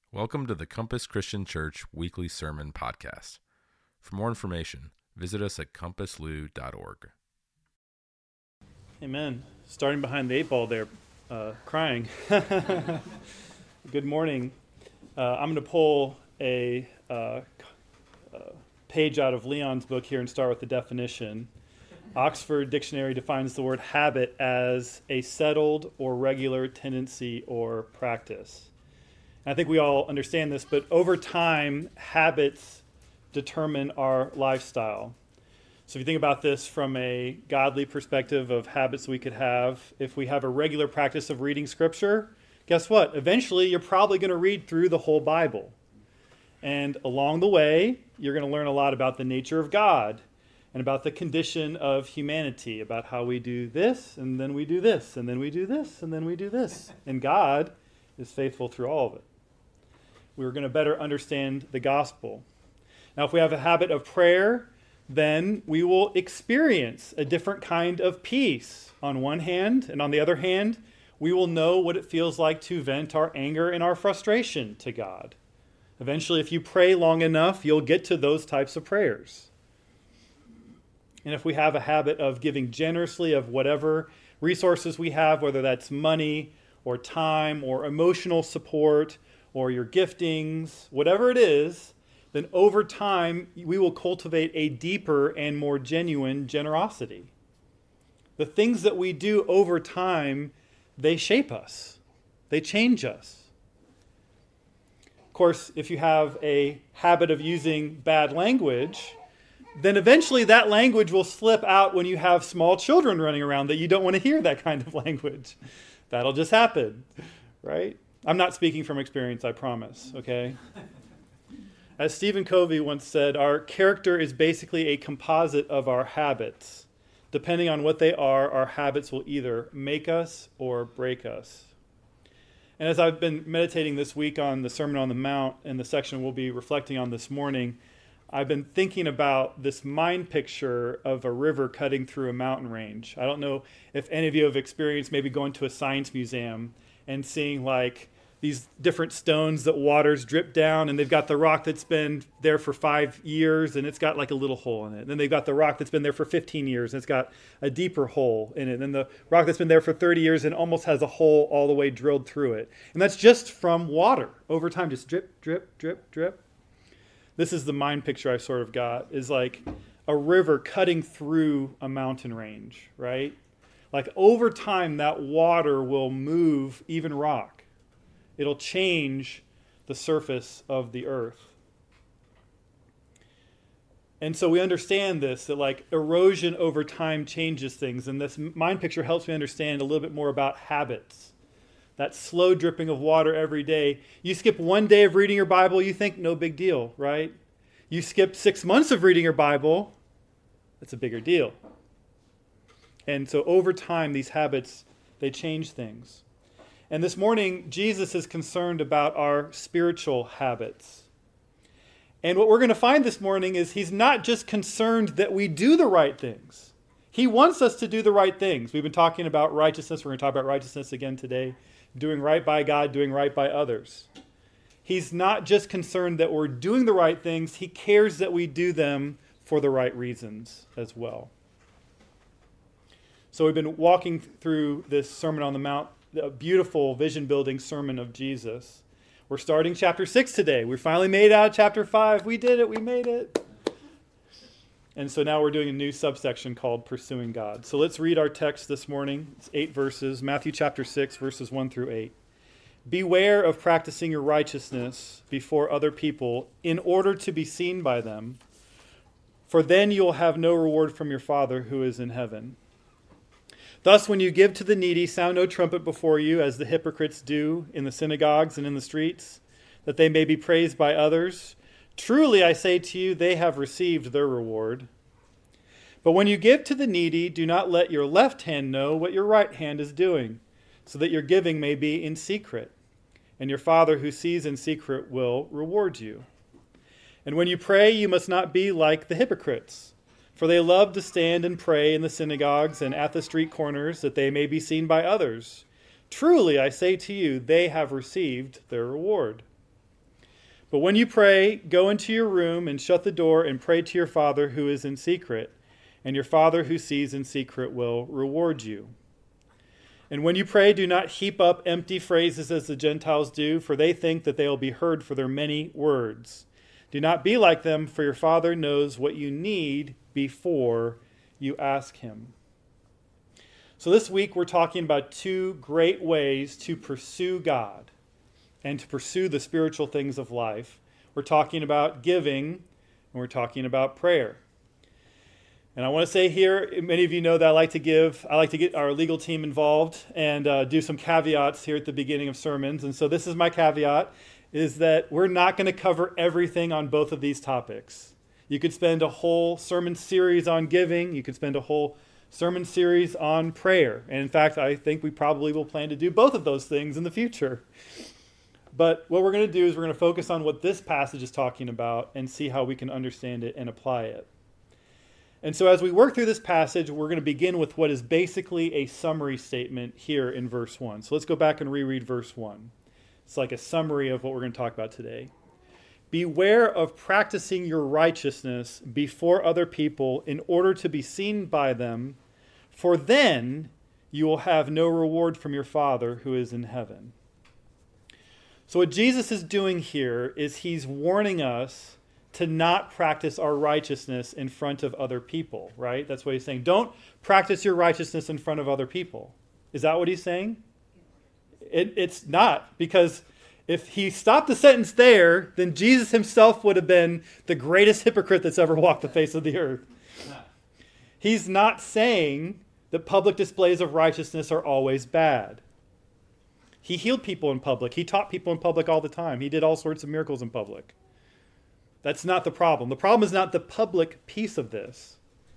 Welcome to the Compass Christian Church Weekly Sermon Podcast. For more information, visit us at compasslou.org. Amen. Starting behind the eight ball there, crying. Good morning. I'm going to pull a page out of Leon's book here and start with the definition. Oxford Dictionary defines the word habit as a settled or regular tendency or practice. I think we all understand this, but over time, habits determine our lifestyle. So if you think about this from a godly perspective of habits we could have, if we have a regular practice of reading Scripture, guess what? Eventually, you're probably going to read through the whole Bible. And along the way, you're going to learn a lot about the nature of God and about the condition of humanity, about how we do this, and then we do this, and then we do this, and then we do this. And God is faithful through all of it. We're going to better understand the gospel. Now, if we have a habit of prayer, then we will experience a different kind of peace on one hand, and on the other hand, we will know what it feels like to vent our anger and our frustration to God. Eventually, if you pray long enough, you'll get to those types of prayers. And if we have a habit of giving generously of whatever resources we have, whether that's money or time or emotional support or your giftings, whatever it is, then over time we will cultivate a deeper and more genuine generosity. The things that we do over time, they shape us. They change us. Of course, if you have a habit of using bad language, then eventually that language will slip out when you have small children running around that you don't want to hear that kind of language. That'll just happen, right? I'm not speaking from experience, I promise, okay? As Stephen Covey once said, our character is basically a composite of our habits. Depending on what they are, our habits will either make us or break us. And as I've been meditating this week on the Sermon on the Mount and the section we'll be reflecting on this morning, I've been thinking about this mind picture of a river cutting through a mountain range. I don't know if any of you have experienced maybe going to a science museum and seeing like these different stones that waters drip down, and they've got the rock that's been there for 5 years and it's got like a little hole in it. And then they've got the rock that's been there for 15 years and it's got a deeper hole in it. And then the rock that's been there for 30 years and almost has a hole all the way drilled through it. And that's just from water over time, just drip, drip, drip, drip. This is the mind picture I sort of got, is like a river cutting through a mountain range, right? Like over time, that water will move even rock. It'll change the surface of the earth. And so we understand this, that like erosion over time changes things. And this mind picture helps me understand a little bit more about habits. That slow dripping of water every day. You skip one day of reading your Bible, you think no big deal, right? You skip 6 months of reading your Bible, that's a bigger deal. And so over time, these habits, they change things. And this morning, Jesus is concerned about our spiritual habits. And what we're going to find this morning is he's not just concerned that we do the right things. He wants us to do the right things. We've been talking about righteousness. We're going to talk about righteousness again today. Doing right by God, doing right by others. He's not just concerned that we're doing the right things. He cares that we do them for the right reasons as well. So we've been walking through this Sermon on the Mount, a beautiful vision-building sermon of Jesus. We're starting chapter 6 today. We finally made it out of chapter 5. We did it. We made it. And so now we're doing a new subsection called Pursuing God. So let's read our text this morning. It's 8 verses, Matthew chapter 6, verses 1 through 8. Beware of practicing your righteousness before other people in order to be seen by them, for then you'll have no reward from your Father who is in heaven. Thus, when you give to the needy, sound no trumpet before you, as the hypocrites do in the synagogues and in the streets, that they may be praised by others. Truly, I say to you, they have received their reward. But when you give to the needy, do not let your left hand know what your right hand is doing, so that your giving may be in secret, and your Father who sees in secret will reward you. And when you pray, you must not be like the hypocrites, for they love to stand and pray in the synagogues and at the street corners, that they may be seen by others. Truly, I say to you, they have received their reward. But when you pray, go into your room and shut the door and pray to your Father who is in secret, and your Father who sees in secret will reward you. And when you pray, do not heap up empty phrases as the Gentiles do, for they think that they will be heard for their many words. Do not be like them, for your Father knows what you need before you ask him. So this week we're talking about two great ways to pursue God and to pursue the spiritual things of life. We're talking about giving and we're talking about prayer. And I want to say here, many of you know that I like to get our legal team involved and do some caveats here at the beginning of sermons. And so this is my caveat, is that we're not going to cover everything on both of these topics. You could spend a whole sermon series on giving. You could spend a whole sermon series on prayer. And in fact, I think we probably will plan to do both of those things in the future. But what we're going to do is we're going to focus on what this passage is talking about and see how we can understand it and apply it. And so as we work through this passage, we're going to begin with what is basically a summary statement here in verse 1. So let's go back and reread verse 1. It's like a summary of what we're going to talk about today. Beware of practicing your righteousness before other people in order to be seen by them, for then you will have no reward from your Father who is in heaven. So what Jesus is doing here is he's warning us to not practice our righteousness in front of other people, right? That's what he's saying. Don't practice your righteousness in front of other people. Is that what he's saying? It's not, because if he stopped the sentence there, then Jesus himself would have been the greatest hypocrite that's ever walked the face of the earth. He's not saying that public displays of righteousness are always bad. He healed people in public. He taught people in public all the time. He did all sorts of miracles in public. That's not the problem. The problem is not the public piece of this.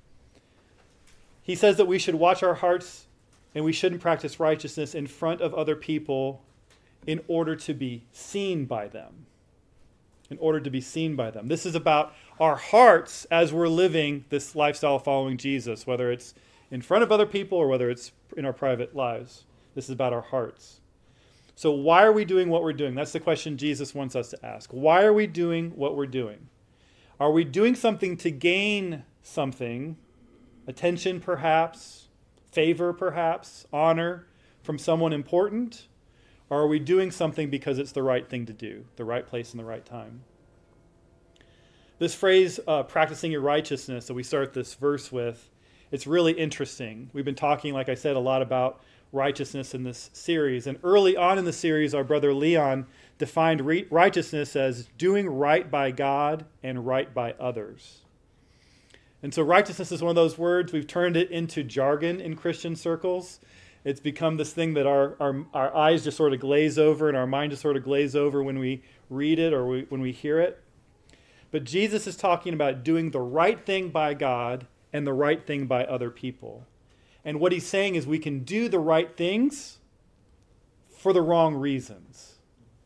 He says that we should watch our hearts and we shouldn't practice righteousness in front of other people in order to be seen by them. In order to be seen by them. This is about our hearts as we're living this lifestyle following Jesus, whether it's in front of other people or whether it's in our private lives. This is about our hearts. So why are we doing what we're doing? That's the question Jesus wants us to ask. Why are we doing what we're doing? Are we doing something to gain something, attention perhaps, favor perhaps, honor from someone important? Or are we doing something because it's the right thing to do, the right place and the right time? This phrase, practicing your righteousness, that we start this verse with, it's really interesting. We've been talking, like I said, a lot about righteousness in this series. And early on in the series, our brother Leon defined righteousness as doing right by God and right by others. And so righteousness is one of those words. We've turned it into jargon in Christian circles. It's become this thing that our eyes just sort of glaze over and our mind just sort of glaze over when we read it or when we hear it. But Jesus is talking about doing the right thing by God and the right thing by other people. And what he's saying is we can do the right things for the wrong reasons.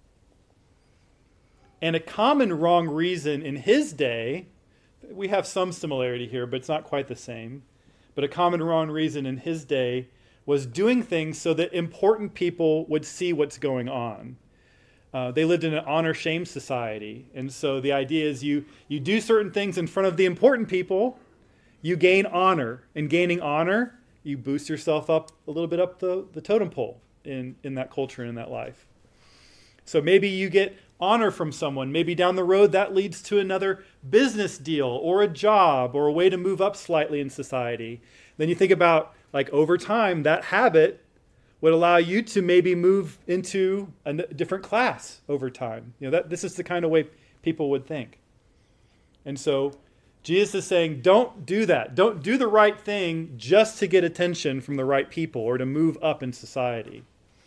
And a common wrong reason in his day, we have some similarity here, but it's not quite the same. But a common wrong reason in his day was doing things so that important people would see what's going on. They lived in an honor-shame society. And so the idea is you do certain things in front of the important people, you gain honor. And gaining honor, you boost yourself up a little bit up the totem pole in that culture and in that life. So maybe you get honor from someone. Maybe down the road that leads to another business deal or a job or a way to move up slightly in society. Then you think about, like, over time, that habit would allow you to maybe move into a different class over time. This is the kind of way people would think. And so Jesus is saying, don't do that. Don't do the right thing just to get attention from the right people or to move up in society.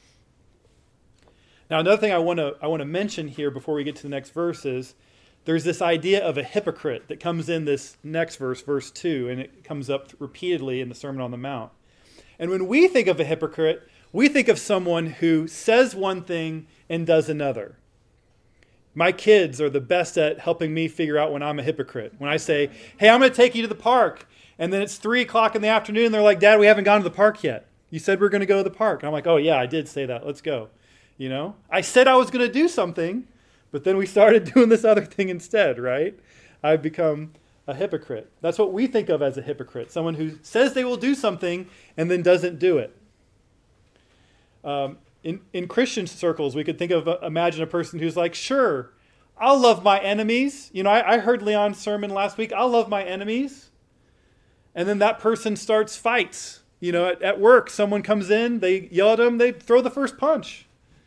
Now, another thing I want to mention here before we get to the next verse is there's this idea of a hypocrite that comes in this next verse, verse 2, and it comes up repeatedly in the Sermon on the Mount. And when we think of a hypocrite, we think of someone who says one thing and does another. My kids are the best at helping me figure out when I'm a hypocrite. When I say, hey, I'm going to take you to the park, and then it's 3 o'clock in the afternoon, and they're like, Dad, we haven't gone to the park yet. You said we're going to go to the park. And I'm like, oh, yeah, I did say that. Let's go. I said I was going to do something, but then we started doing this other thing instead, right? I've become a hypocrite. That's what we think of as a hypocrite, someone who says they will do something and then doesn't do it. In Christian circles, we could imagine a person who's like, sure, I'll love my enemies. I heard Leon's sermon last week. I'll love my enemies. And then that person starts fights. At work, someone comes in, they yell at them, they throw the first punch.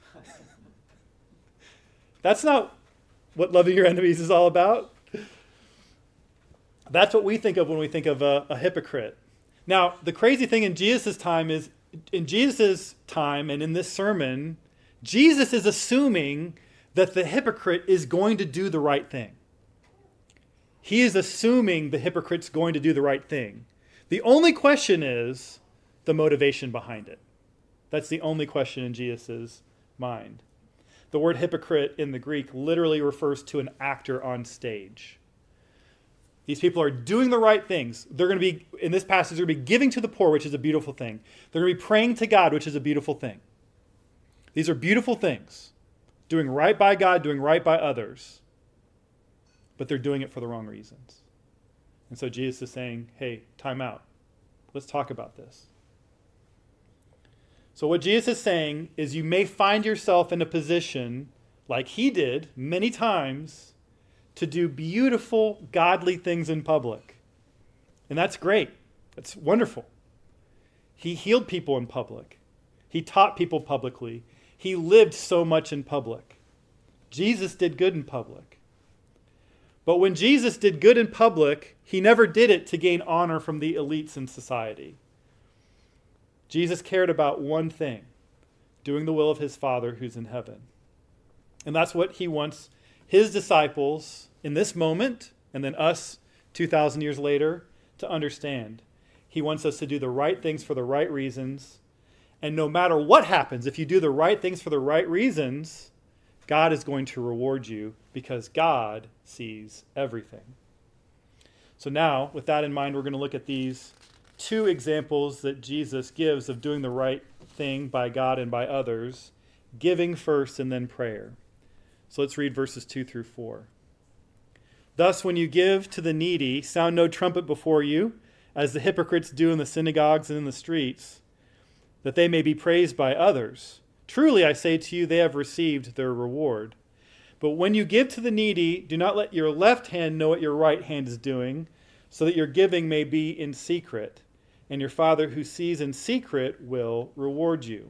That's not what loving your enemies is all about. That's what we think of when we think of a hypocrite. Now, the crazy thing in Jesus' time is, in Jesus' time and in this sermon, Jesus is assuming that the hypocrite is going to do the right thing. He is assuming the hypocrite's going to do the right thing. The only question is the motivation behind it. That's the only question in Jesus' mind. The word hypocrite in the Greek literally refers to an actor on stage. These people are doing the right things. They're going to be, in this passage, they're going to be giving to the poor, which is a beautiful thing. They're going to be praying to God, which is a beautiful thing. These are beautiful things. Doing right by God, doing right by others. But they're doing it for the wrong reasons. And so Jesus is saying, hey, time out. Let's talk about this. So what Jesus is saying is you may find yourself in a position, like he did many times, to do beautiful, godly things in public. And that's great. That's wonderful. He healed people in public. He taught people publicly. He lived so much in public. Jesus did good in public. But when Jesus did good in public, he never did it to gain honor from the elites in society. Jesus cared about one thing, doing the will of his Father who's in heaven. And that's what he wants his disciples in this moment, and then us 2,000 years later, to understand. He wants us to do the right things for the right reasons. And no matter what happens, if you do the right things for the right reasons, God is going to reward you because God sees everything. So now, with that in mind, we're going to look at these two examples that Jesus gives of doing the right thing by God and by others, giving first and then prayer. So let's read verses 2 through 4. Thus, when you give to the needy, sound no trumpet before you, as the hypocrites do in the synagogues and in the streets, that they may be praised by others. Truly, I say to you, they have received their reward. But when you give to the needy, do not let your left hand know what your right hand is doing, so that your giving may be in secret, and your Father who sees in secret will reward you.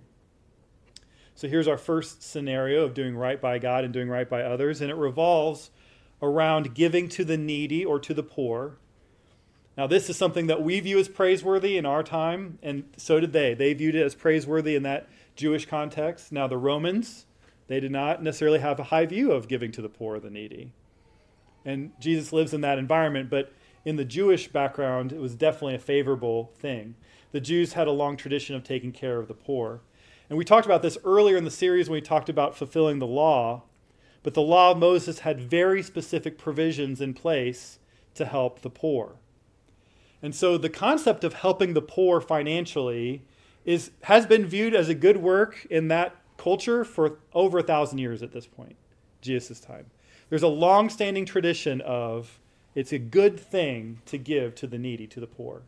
So here's our first scenario of doing right by God and doing right by others, and it revolves around giving to the needy or to the poor. Now, this is something that we view as praiseworthy in our time, and so did they. They viewed it as praiseworthy in that Jewish context. Now, the Romans, they did not necessarily have a high view of giving to the poor or the needy. And Jesus lives in that environment, but in the Jewish background, it was definitely a favorable thing. The Jews had a long tradition of taking care of the poor. And we talked about this earlier in the series when we talked about fulfilling the law, but the law of Moses had very specific provisions in place to help the poor. And so the concept of helping the poor financially has been viewed as a good work in that culture for over 1,000 years at this point, Jesus' time. There's a long-standing tradition of it's a good thing to give to the needy, to the poor.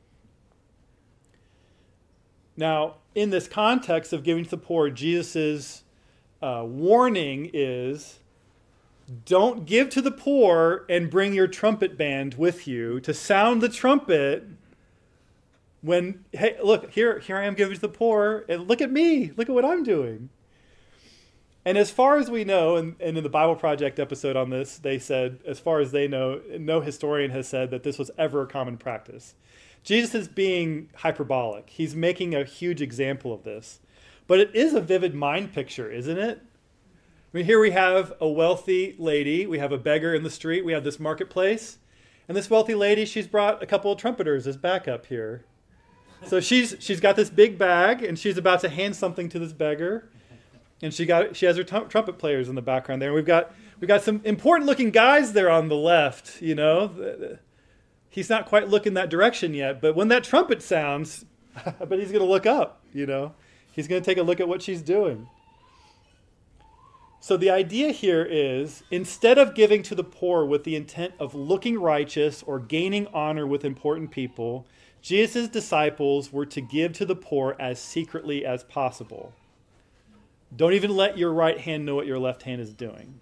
Now, in this context of giving to the poor, Jesus' warning is, don't give to the poor and bring your trumpet band with you to sound the trumpet when, hey, look, here I am giving to the poor, and look at me, look at what I'm doing. And as far as we know, and in the Bible Project episode on this, they said, as far as they know, no historian has said that this was ever a common practice. Jesus is being hyperbolic. He's making a huge example of this. But it is a vivid mind picture, isn't it? I mean, here we have a wealthy lady. We have a beggar in the street. We have this marketplace. And this wealthy lady, she's brought a couple of trumpeters as backup here. So she's got this big bag, and she's about to hand something to this beggar. And she has her trumpet players in the background there. And we've got some important looking guys there on the left, you know. He's not quite looking that direction yet, but when that trumpet sounds, I bet he's going to look up, you know. He's going to take a look at what she's doing. So the idea here is, instead of giving to the poor with the intent of looking righteous or gaining honor with important people, Jesus' disciples were to give to the poor as secretly as possible. Don't even let your right hand know what your left hand is doing.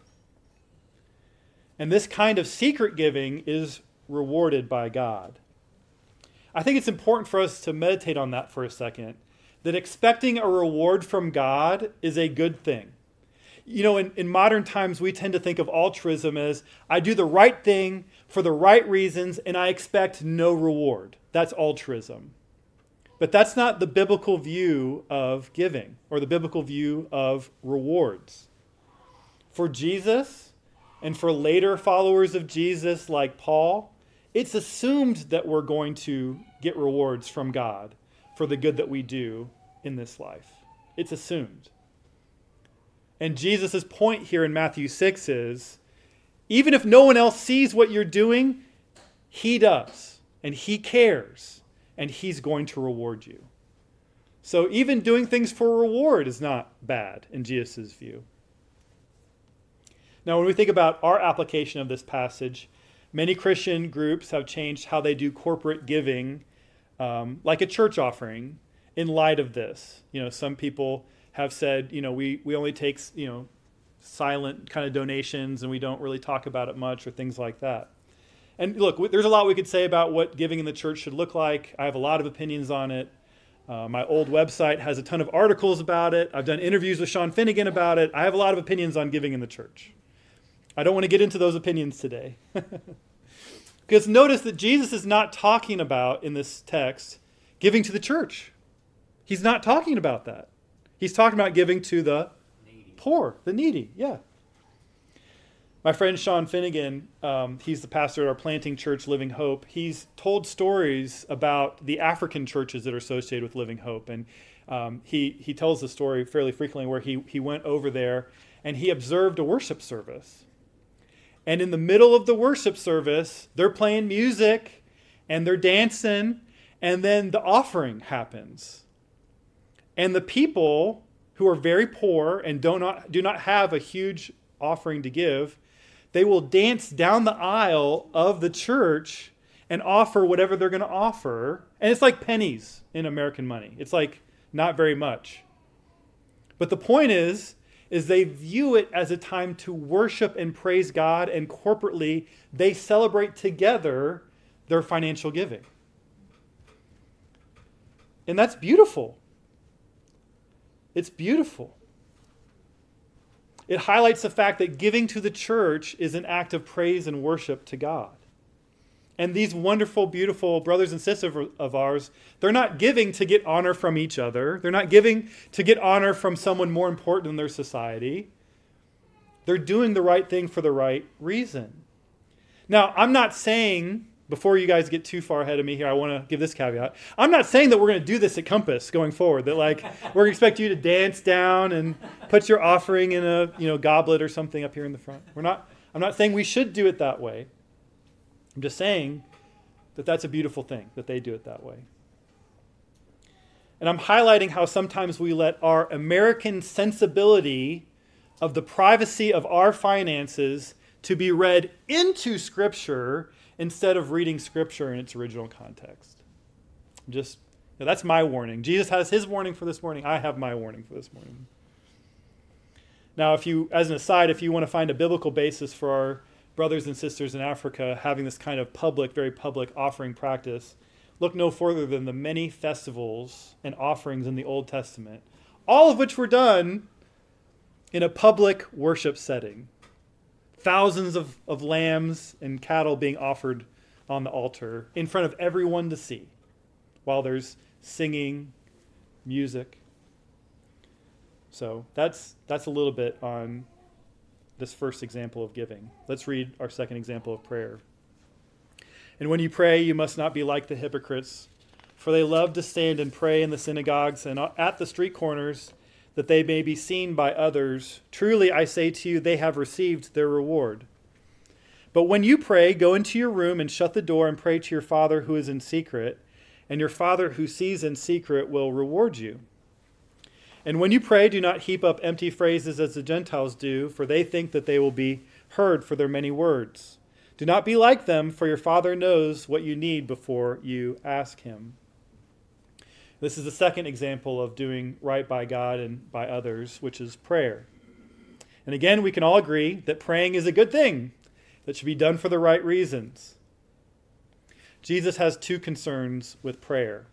And this kind of secret giving is rewarded by God. I think it's important for us to meditate on that for a second, that expecting a reward from God is a good thing. You know, in modern times, we tend to think of altruism as, I do the right thing for the right reasons and I expect no reward. That's altruism. But that's not the biblical view of giving or the biblical view of rewards. For Jesus and for later followers of Jesus like Paul, it's assumed that we're going to get rewards from God for the good that we do in this life. It's assumed. And Jesus' point here in Matthew 6 is, even if no one else sees what you're doing, he does. And he cares. And he's going to reward you. So even doing things for reward is not bad in Jesus' view. Now, when we think about our application of this passage, many Christian groups have changed how they do corporate giving, like a church offering, in light of this. You know, some people have said, you know, we only take, you know, silent kind of donations and we don't really talk about it much or things like that. And look, there's a lot we could say about what giving in the church should look like. I have a lot of opinions on it. My old website has a ton of articles about it. I've done interviews with Sean Finnegan about it. I have a lot of opinions on giving in the church. I don't want to get into those opinions today. Because notice that Jesus is not talking about, in this text, giving to the church. He's not talking about that. He's talking about giving to the poor, the needy, yeah. My friend Sean Finnegan, he's the pastor at our planting church, Living Hope. He's told stories about the African churches that are associated with Living Hope. And he tells the story fairly frequently where he went over there and he observed a worship service. And in the middle of the worship service, they're playing music and they're dancing, and then the offering happens. And the people who are very poor and do not have a huge offering to give, they will dance down the aisle of the church and offer whatever they're going to offer. And it's like pennies in American money. It's like not very much. But the point is they view it as a time to worship and praise God, and corporately they celebrate together their financial giving. And that's beautiful. It's beautiful. It highlights the fact that giving to the church is an act of praise and worship to God. And these wonderful, beautiful brothers and sisters of ours, they're not giving to get honor from each other. They're not giving to get honor from someone more important in their society. They're doing the right thing for the right reason. Now, I'm not saying, before you guys get too far ahead of me here, I want to give this caveat. I'm not saying that we're going to do this at Compass going forward, that like we're going to expect you to dance down and put your offering in a goblet or something up here in the front. I'm not saying we should do it that way. I'm just saying that that's a beautiful thing, that they do it that way. And I'm highlighting how sometimes we let our American sensibility of the privacy of our finances to be read into Scripture instead of reading Scripture in its original context. That's my warning. Jesus has his warning for this morning. I have my warning for this morning. Now, as an aside, if you want to find a biblical basis for our brothers and sisters in Africa having this kind of very public offering practice, look no further than the many festivals and offerings in the Old Testament, all of which were done in a public worship setting. Thousands of lambs and cattle being offered on the altar in front of everyone to see, while there's singing, music. So that's a little bit on this first example of giving. Let's read our second example of prayer. And when you pray, you must not be like the hypocrites, for they love to stand and pray in the synagogues and at the street corners, that they may be seen by others. Truly, I say to you, they have received their reward. But when you pray, go into your room and shut the door and pray to your Father who is in secret, and your Father who sees in secret will reward you. And when you pray, do not heap up empty phrases as the Gentiles do, for they think that they will be heard for their many words. Do not be like them, for your Father knows what you need before you ask him. This is the second example of doing right by God and by others, which is prayer. And again, we can all agree that praying is a good thing that should be done for the right reasons. Jesus has two concerns with prayer.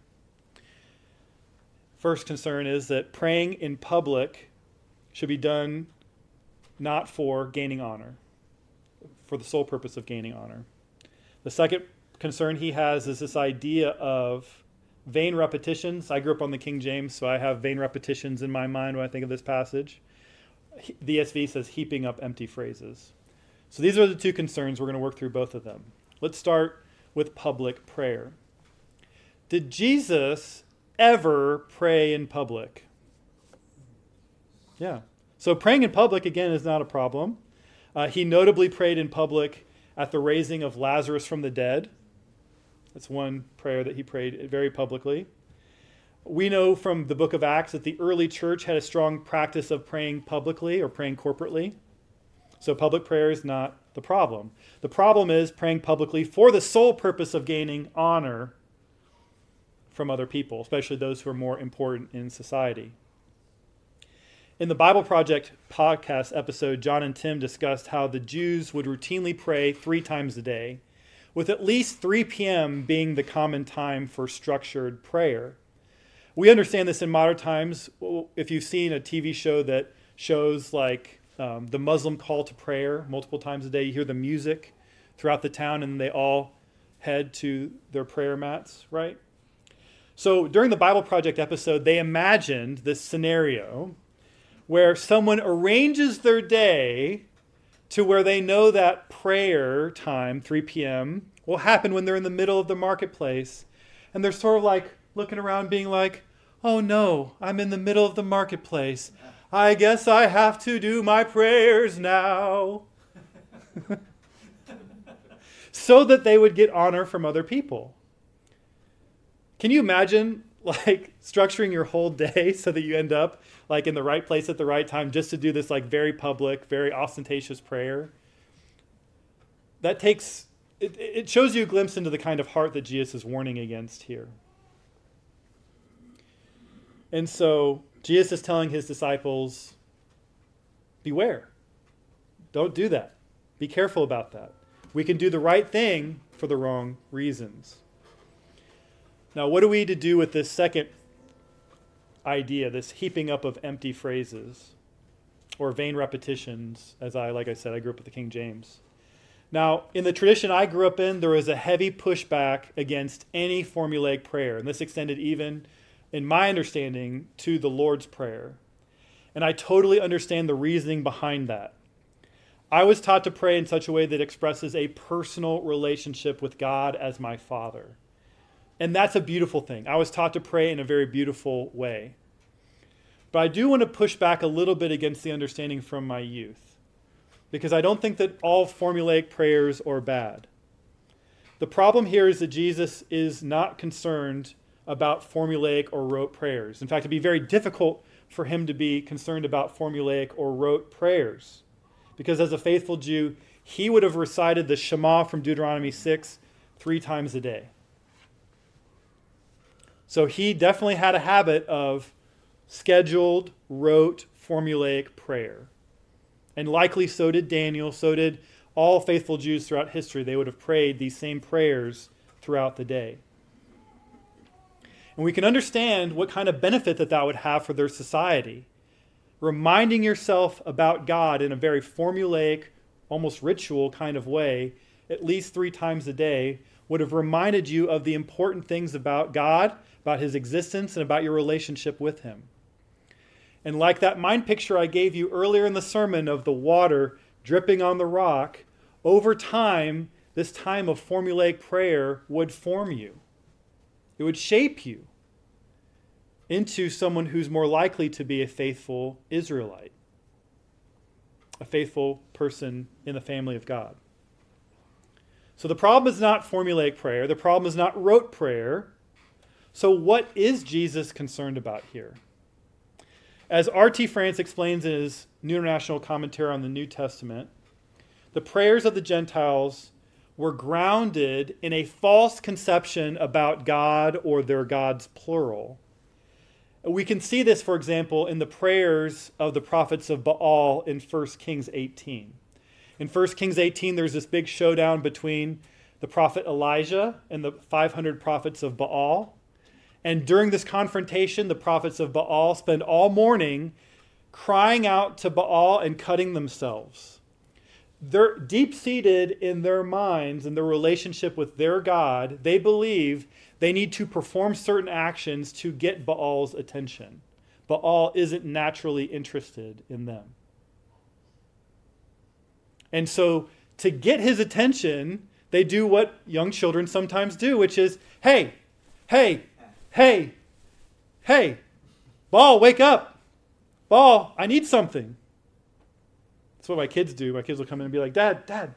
First concern is that praying in public should be done not for gaining honor, for the sole purpose of gaining honor. The second concern he has is this idea of vain repetitions. I grew up on the King James, so I have vain repetitions in my mind when I think of this passage. The ESV says heaping up empty phrases. So these are the two concerns. We're going to work through both of them. Let's start with public prayer. Did Jesus ever pray in public? Yeah. So praying in public, again, is not a problem. He notably prayed in public at the raising of Lazarus from the dead. That's one prayer that he prayed very publicly. We know from the book of Acts that the early church had a strong practice of praying publicly or praying corporately. So public prayer is not the problem. The problem is praying publicly for the sole purpose of gaining honor from other people, especially those who are more important in society. In the Bible Project podcast episode, John and Tim discussed how the Jews would routinely pray 3 times a day, with at least 3 p.m. being the common time for structured prayer. We understand this in modern times. If you've seen a TV show that shows like the Muslim call to prayer multiple times a day, you hear the music throughout the town and they all head to their prayer mats, right? So during the Bible Project episode, they imagined this scenario where someone arranges their day to where they know that prayer time, 3 p.m., will happen when they're in the middle of the marketplace. And they're sort of like looking around being like, oh no, I'm in the middle of the marketplace. I guess I have to do my prayers now. So that they would get honor from other people. Can you imagine like structuring your whole day so that you end up like in the right place at the right time just to do this like very public, very ostentatious prayer? That takes, it shows you a glimpse into the kind of heart that Jesus is warning against here. And so Jesus is telling his disciples, beware. Don't do that. Be careful about that. We can do the right thing for the wrong reasons. Now, what are we to do with this second idea, this heaping up of empty phrases or vain repetitions, like I said, I grew up with the King James. Now, in the tradition I grew up in, there was a heavy pushback against any formulaic prayer, and this extended even, in my understanding, to the Lord's Prayer. And I totally understand the reasoning behind that. I was taught to pray in such a way that expresses a personal relationship with God as my Father. And that's a beautiful thing. I was taught to pray in a very beautiful way. But I do want to push back a little bit against the understanding from my youth, because I don't think that all formulaic prayers are bad. The problem here is that Jesus is not concerned about formulaic or rote prayers. In fact, it'd be very difficult for him to be concerned about formulaic or rote prayers, because as a faithful Jew, he would have recited the Shema from Deuteronomy 6 3 times a day. So he definitely had a habit of scheduled, rote, formulaic prayer. And likely so did Daniel, so did all faithful Jews throughout history. They would have prayed these same prayers throughout the day. And we can understand what kind of benefit that would have for their society. Reminding yourself about God in a very formulaic, almost ritual kind of way, at least 3 times a day, would have reminded you of the important things about God, about his existence, and about your relationship with him. And like that mind picture I gave you earlier in the sermon of the water dripping on the rock, over time, this time of formulaic prayer would form you. It would shape you into someone who's more likely to be a faithful Israelite, a faithful person in the family of God. So the problem is not formulaic prayer. The problem is not rote prayer. So what is Jesus concerned about here? As R.T. France explains in his New International Commentary on the New Testament, the prayers of the Gentiles were grounded in a false conception about God or their gods, plural. We can see this, for example, in the prayers of the prophets of Baal in 1 Kings 18. In 1 Kings 18, there's this big showdown between the prophet Elijah and the 500 prophets of Baal. And during this confrontation, the prophets of Baal spend all morning crying out to Baal and cutting themselves. They're deep-seated in their minds and their relationship with their God. They believe they need to perform certain actions to get Baal's attention. Baal isn't naturally interested in them. And so to get his attention, they do what young children sometimes do, which is, hey, Baal, wake up. Baal, I need something. That's what my kids do. My kids will come in and be like, Dad.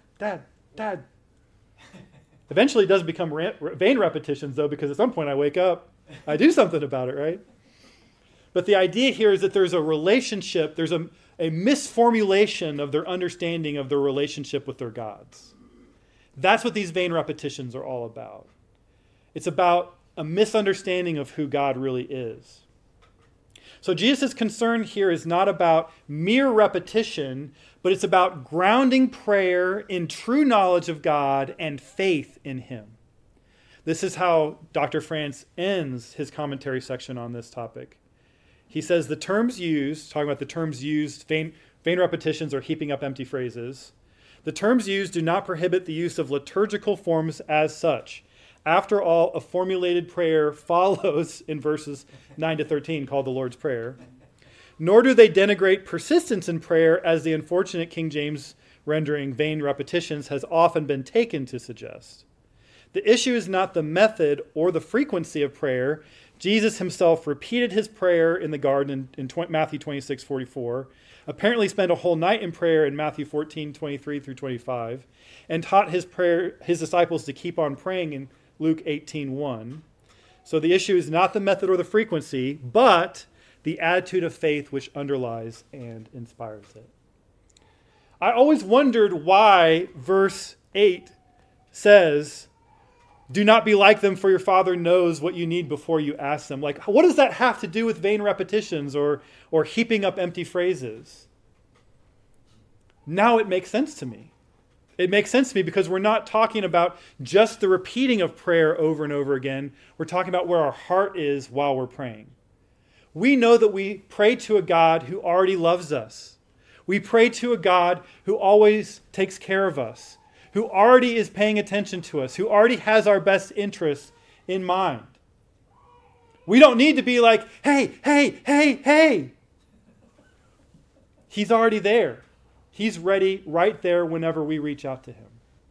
Eventually it does become vain repetitions, though, because at some point I wake up, I do something about it, right? But the idea here is that there's a relationship, there's a misformulation of their understanding of their relationship with their gods. That's what these vain repetitions are all about. It's about a misunderstanding of who God really is. So Jesus' concern here is not about mere repetition, but it's about grounding prayer in true knowledge of God and faith in Him. This is how Dr. France ends his commentary section on this topic. He says the terms used, talking about the terms used, vain repetitions or heaping up empty phrases, the terms used do not prohibit the use of liturgical forms as such. After all, a formulated prayer follows in verses 9 to 13 called the Lord's Prayer. Nor do they denigrate persistence in prayer as the unfortunate King James rendering vain repetitions has often been taken to suggest. The issue is not the method or the frequency of prayer. Jesus himself repeated his prayer in the garden in Matthew 26:44, apparently spent a whole night in prayer in Matthew 14:23 through 25, and taught his disciples to keep on praying in Luke 18:1. So the issue is not the method or the frequency, but the attitude of faith which underlies and inspires it. I always wondered why verse 8 says, do not be like them, for your Father knows what you need before you ask them. Like, what does that have to do with vain repetitions or heaping up empty phrases? Now it makes sense to me. It makes sense to me because we're not talking about just the repeating of prayer over and over again. We're talking about where our heart is while we're praying. We know that we pray to a God who already loves us. We pray to a God who always takes care of us, who already is paying attention to us, who already has our best interests in mind. We don't need to be like, hey. He's already there. He's ready right there whenever we reach out to him.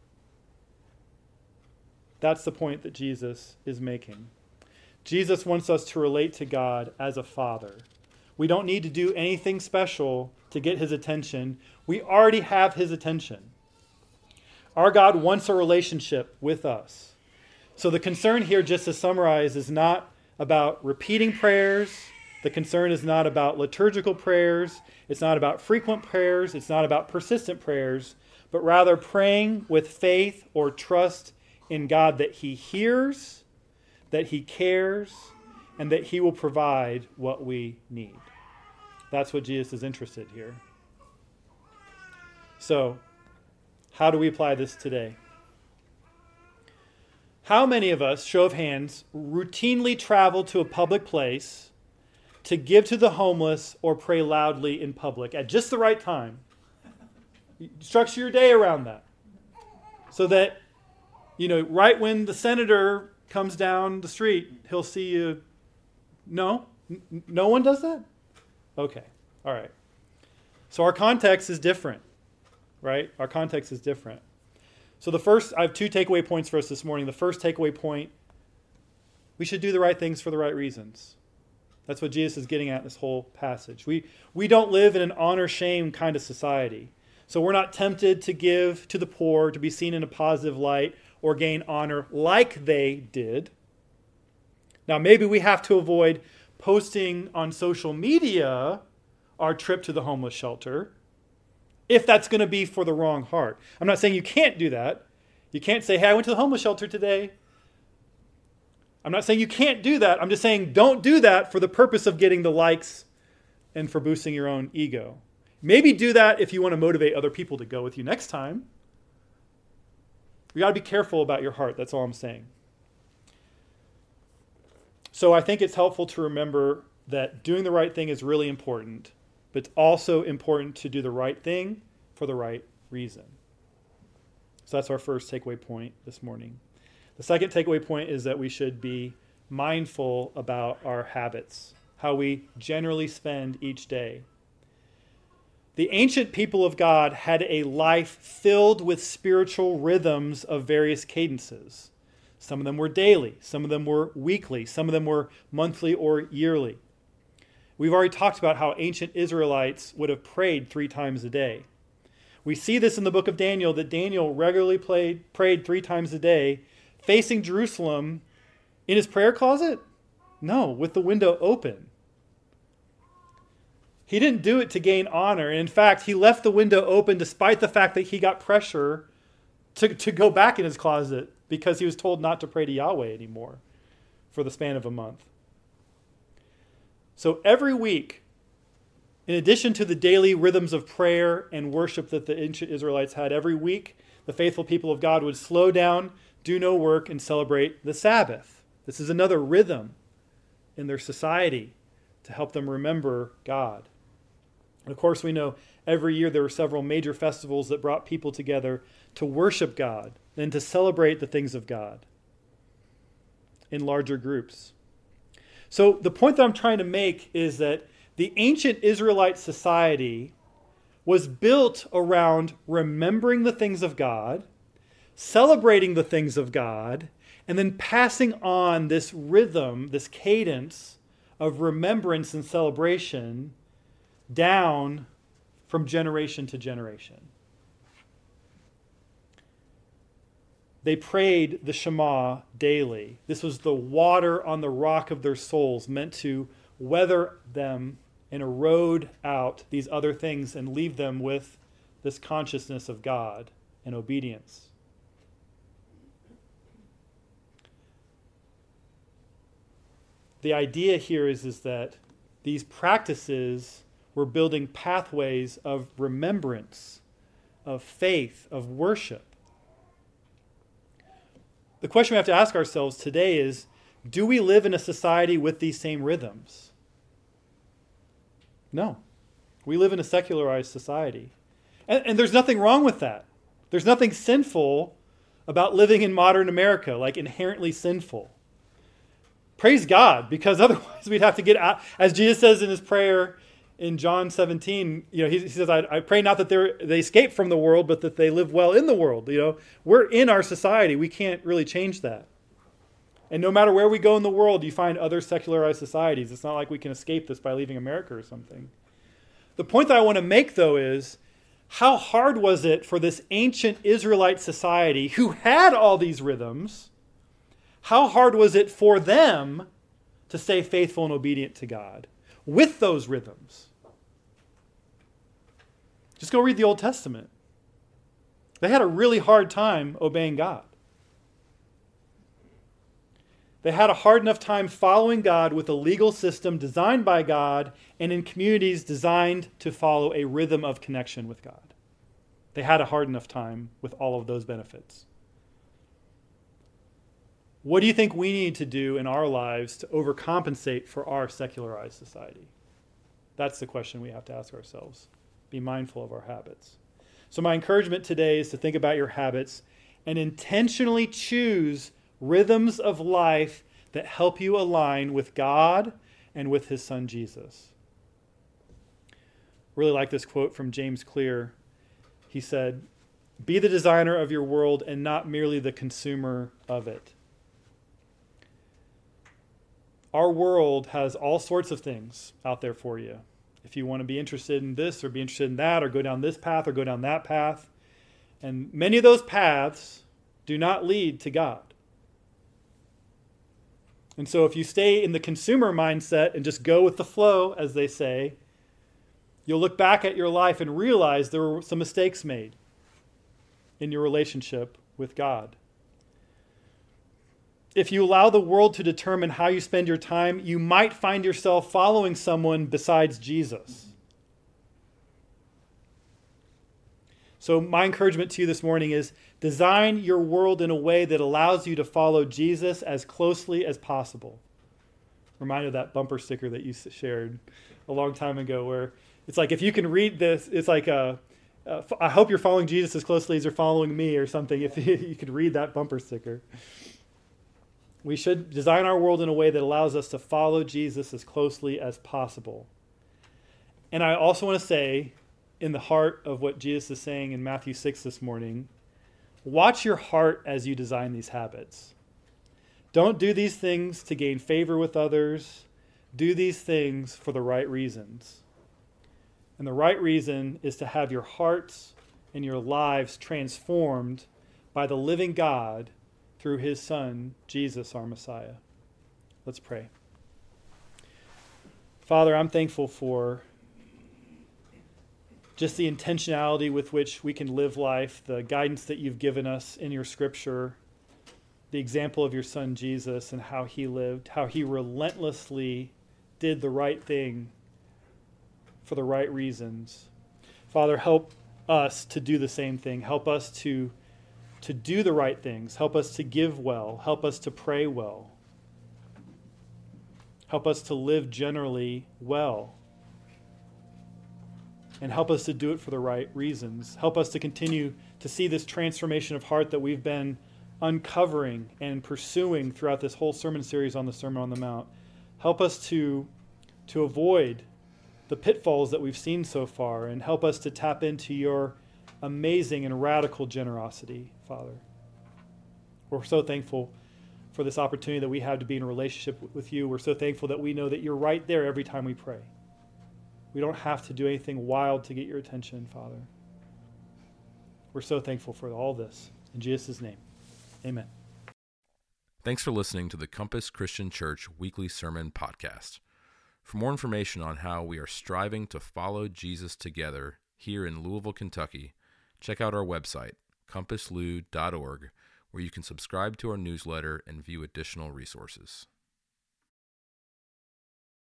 That's the point that Jesus is making. Jesus wants us to relate to God as a father. We don't need to do anything special to get his attention. We already have his attention. Our God wants a relationship with us. So the concern here, just to summarize, is not about repeating prayers. The concern is not about liturgical prayers. It's not about frequent prayers. It's not about persistent prayers, but rather praying with faith or trust in God that he hears, that he cares, and that he will provide what we need. That's what Jesus is interested here. So, how do we apply this today? How many of us, show of hands, routinely travel to a public place to give to the homeless or pray loudly in public at just the right time? Structure your day around that. So that, right when the senator comes down the street, he'll see you. No? No one does that? Okay. All right. So our context is different, right? Our context is different. So I have two takeaway points for us this morning. The first takeaway point, we should do the right things for the right reasons. That's what Jesus is getting at in this whole passage. We don't live in an honor-shame kind of society. So we're not tempted to give to the poor, to be seen in a positive light, or gain honor like they did. Now, maybe we have to avoid posting on social media our trip to the homeless shelter if that's going to be for the wrong heart. I'm not saying you can't do that. You can't say, hey, I went to the homeless shelter today. I'm not saying you can't do that. I'm just saying don't do that for the purpose of getting the likes and for boosting your own ego. Maybe do that if you want to motivate other people to go with you next time. You got to be careful about your heart. That's all I'm saying. So I think it's helpful to remember that doing the right thing is really important, but it's also important to do the right thing for the right reason. So that's our first takeaway point this morning. The second takeaway point is that we should be mindful about our habits, how we generally spend each day. The ancient people of God had a life filled with spiritual rhythms of various cadences. Some of them were daily, some of them were weekly, some of them were monthly or yearly. We've already talked about how ancient Israelites would have prayed 3 times a day. We see this in the book of Daniel, that Daniel regularly prayed 3 times a day, facing Jerusalem in his prayer closet? No, with the window open. He didn't do it to gain honor. And in fact, he left the window open despite the fact that he got pressure to go back in his closet because he was told not to pray to Yahweh anymore for the span of a month. So every week, in addition to the daily rhythms of prayer and worship that the ancient Israelites had, every week the faithful people of God would slow down, do no work, and celebrate the Sabbath. This is another rhythm in their society to help them remember God. And of course, we know every year there were several major festivals that brought people together to worship God and to celebrate the things of God in larger groups. So the point that I'm trying to make is that the ancient Israelite society was built around remembering the things of God, celebrating the things of God, and then passing on this rhythm, this cadence of remembrance and celebration down from generation to generation. They prayed the Shema daily. This was the water on the rock of their souls, meant to weather them and erode out these other things and leave them with this consciousness of God and obedience. The idea here is that these practices were building pathways of remembrance, of faith, of worship. The question we have to ask ourselves today is, do we live in a society with these same rhythms? No. We live in a secularized society. And there's nothing wrong with that. There's nothing sinful about living in modern America, like inherently sinful. Praise God, because otherwise we'd have to get out. As Jesus says in his prayer in John 17, he says, I pray not that they escape from the world, but that they live well in the world. We're in our society. We can't really change that. And no matter where we go in the world, you find other secularized societies. It's not like we can escape this by leaving America or something. The point that I want to make, though, is how hard was it for this ancient Israelite society who had all these rhythms, how hard was it for them to stay faithful and obedient to God with those rhythms? Just go read the Old Testament. They had a really hard time obeying God. They had a hard enough time following God with a legal system designed by God and in communities designed to follow a rhythm of connection with God. They had a hard enough time with all of those benefits. What do you think we need to do in our lives to overcompensate for our secularized society? That's the question we have to ask ourselves. Be mindful of our habits. So my encouragement today is to think about your habits and intentionally choose rhythms of life that help you align with God and with his son Jesus. Really like this quote from James Clear. He said, "Be the designer of your world and not merely the consumer of it." Our world has all sorts of things out there for you. If you want to be interested in this or be interested in that or go down this path or go down that path. And many of those paths do not lead to God. And so if you stay in the consumer mindset and just go with the flow, as they say, You'll look back at your life and realize there were some mistakes made in your relationship with God. If you allow the world to determine how you spend your time, you might find yourself following someone besides Jesus. So my encouragement to you this morning is design your world in a way that allows you to follow Jesus as closely as possible. Reminded of that bumper sticker that you shared a long time ago where it's like, if you can read this, it's like, I hope you're following Jesus as closely as you're following me or something, if you could read that bumper sticker. We should design our world in a way that allows us to follow Jesus as closely as possible. And I also want to say, in the heart of what Jesus is saying in Matthew 6 this morning, watch your heart as you design these habits. Don't do these things to gain favor with others. Do these things for the right reasons. And the right reason is to have your hearts and your lives transformed by the living God through his Son, Jesus, our Messiah. Let's pray. Father, I'm thankful for just the intentionality with which we can live life, the guidance that you've given us in your scripture, the example of your Son, Jesus, and how he lived, how he relentlessly did the right thing for the right reasons. Father, help us to do the same thing. Help us to do the right things. Help us to give well. Help us to pray well. Help us to live generally well. And help us to do it for the right reasons. Help us to continue to see this transformation of heart that we've been uncovering and pursuing throughout this whole sermon series on the Sermon on the Mount. Help us to avoid the pitfalls that we've seen so far, and help us to tap into your amazing and radical generosity, Father. We're so thankful for this opportunity that we have to be in a relationship with you. We're so thankful that we know that you're right there every time we pray. We don't have to do anything wild to get your attention, Father. We're so thankful for all this. In Jesus' name, amen. Thanks for listening to the Compass Christian Church Weekly Sermon Podcast. For more information on how we are striving to follow Jesus together here in Louisville, Kentucky, check out our website, compasslou.org, where you can subscribe to our newsletter and view additional resources.